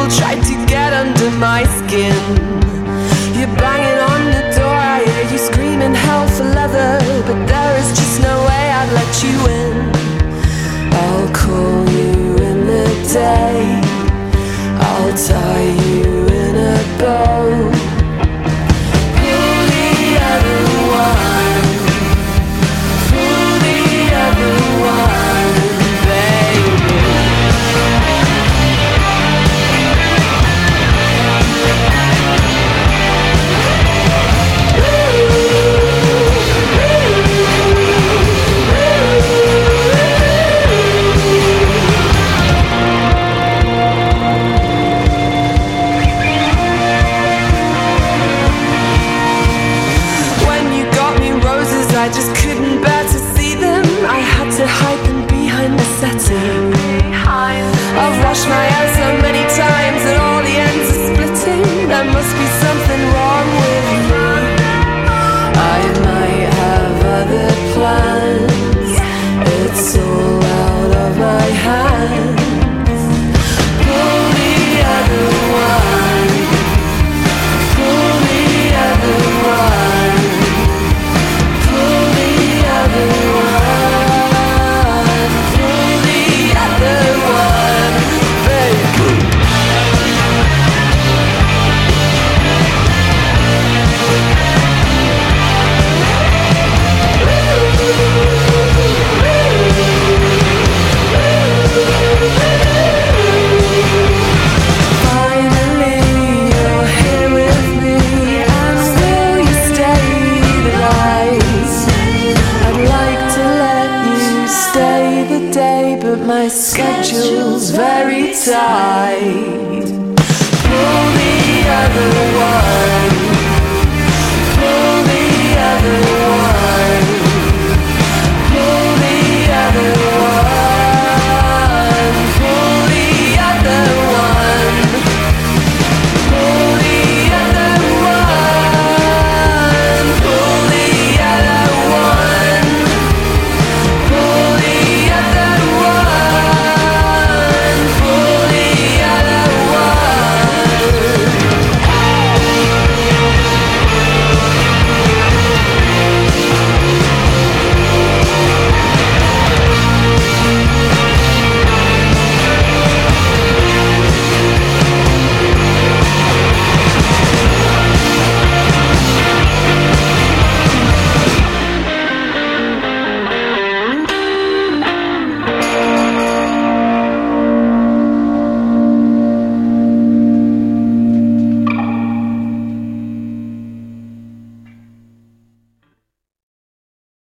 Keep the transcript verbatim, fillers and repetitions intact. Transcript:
people tried to get under my skin. You're banging on the door, I hear you screaming hell for leather, but there is just no way I'd let you in. I'll call you in the day, I'll tie you in a bow. Pull the other one, pull the other one, baby. I just couldn't bear to see them. I had to hide them behind the setting. I've washed my hair so many times that all the ends are splitting. There must be something wrong with me. I might have other plans. It's all out of my hands. Pull the other one, pull the other one, pull the other one, baby. Finally, you're here with me, and will you stay the night? I'd like to let you stay the day, but my schedule's very tight.